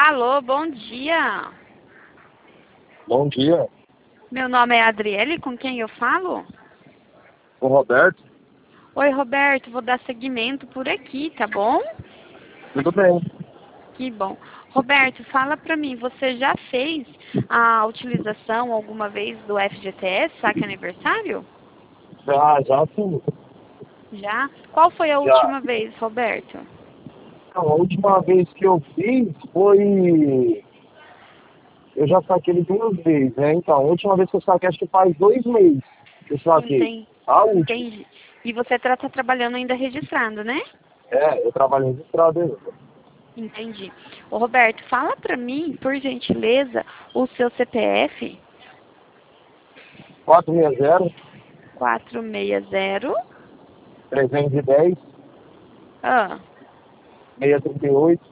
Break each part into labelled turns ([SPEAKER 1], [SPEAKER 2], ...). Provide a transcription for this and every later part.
[SPEAKER 1] Alô, bom dia.
[SPEAKER 2] Bom dia,
[SPEAKER 1] Meu nome é Adriele, com quem eu falo?
[SPEAKER 2] o Roberto.
[SPEAKER 1] Oi, Roberto, vou dar seguimento por aqui, tá bom?
[SPEAKER 2] Tudo bem?
[SPEAKER 1] Que bom. Roberto, fala pra mim, você já fez a utilização alguma vez do FGTS, saque aniversário?
[SPEAKER 2] Já sim.
[SPEAKER 1] Já? Qual foi a
[SPEAKER 2] Já.
[SPEAKER 1] última vez, Roberto?
[SPEAKER 2] Então, a última vez que eu fiz foi. Eu já saquei ele 2 vezes, né? Então, a última vez que eu saquei, acho que faz 2 meses que eu saquei.
[SPEAKER 1] Entendi.
[SPEAKER 2] A última.
[SPEAKER 1] Entendi. E você tá trabalhando ainda registrando, né?
[SPEAKER 2] Eu trabalho registrado ainda.
[SPEAKER 1] Entendi. Ô, Roberto, fala pra mim, por gentileza, o seu CPF
[SPEAKER 2] 460
[SPEAKER 1] 460
[SPEAKER 2] 310
[SPEAKER 1] ah,
[SPEAKER 2] 638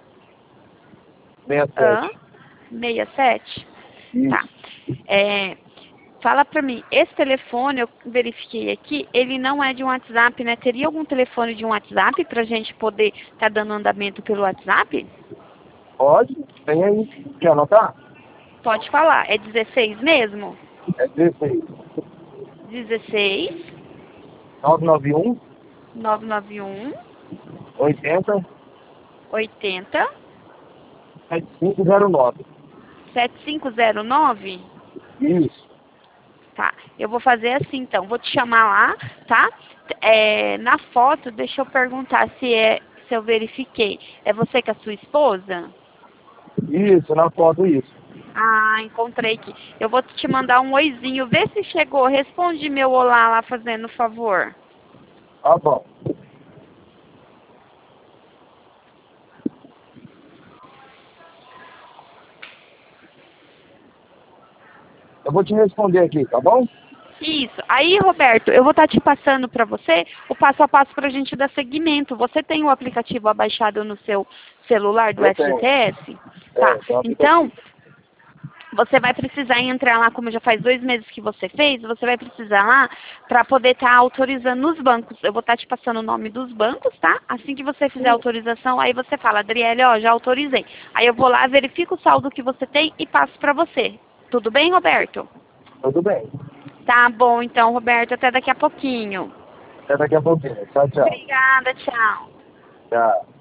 [SPEAKER 1] ah,
[SPEAKER 2] 67.
[SPEAKER 1] 67? Tá.
[SPEAKER 2] Isso.
[SPEAKER 1] É, fala pra mim, esse telefone, eu verifiquei aqui, ele não é de um WhatsApp, né? Teria algum telefone de um WhatsApp pra gente poder tá dando andamento pelo WhatsApp?
[SPEAKER 2] Pode? Tem aí. Quer anotar?
[SPEAKER 1] Pode falar. É 16 mesmo?
[SPEAKER 2] É 16
[SPEAKER 1] 16
[SPEAKER 2] 991
[SPEAKER 1] 991
[SPEAKER 2] 80
[SPEAKER 1] 80
[SPEAKER 2] 7509.
[SPEAKER 1] 7509?
[SPEAKER 2] Isso.
[SPEAKER 1] Tá, eu vou fazer assim então, vou te chamar lá, tá? Na foto, deixa eu perguntar se eu verifiquei. É você com a sua esposa?
[SPEAKER 2] Isso, na foto isso.
[SPEAKER 1] Ah, encontrei aqui. Eu vou te mandar um oizinho, vê se chegou. Responde meu olá lá fazendo favor.
[SPEAKER 2] Tá bom. Eu vou te responder aqui, tá bom?
[SPEAKER 1] Isso. Aí, Roberto, eu vou estar te passando para você o passo a passo para a gente dar seguimento. Você tem o aplicativo abaixado no seu celular do
[SPEAKER 2] Eu tenho.
[SPEAKER 1] FGTS? Tá.
[SPEAKER 2] Tem um
[SPEAKER 1] Então,
[SPEAKER 2] aplicativo.
[SPEAKER 1] você vai precisar entrar lá, como já faz 2 meses que você fez, você vai precisar lá para poder estar autorizando nos bancos. Eu vou estar te passando o nome dos bancos, tá? Assim que você fizer a
[SPEAKER 2] Sim.
[SPEAKER 1] autorização, aí você fala, Adriele, ó, já autorizei. Aí eu vou lá, verifico o saldo que você tem e passo para você. Tudo bem, Roberto?
[SPEAKER 2] Tudo bem.
[SPEAKER 1] Tá bom, então, Roberto, até daqui a pouquinho.
[SPEAKER 2] Até daqui a pouquinho. Tchau, tchau.
[SPEAKER 1] Obrigada, tchau.
[SPEAKER 2] Tchau.